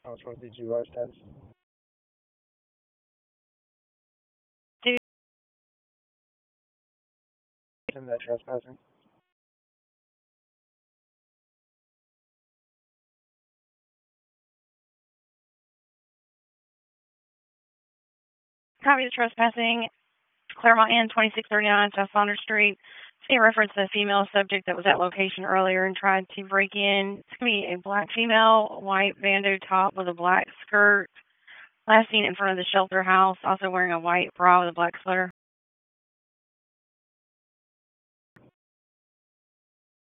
Which one did you test? And that trespassing. Copy the trespassing. Claremont Inn, 2639 South Saunders Street. See reference to a female subject that was at location earlier and tried to break in. It's going to be a black female, white bandeau top with a black skirt. Last seen in front of the shelter house, also wearing a white bra with a black sweater.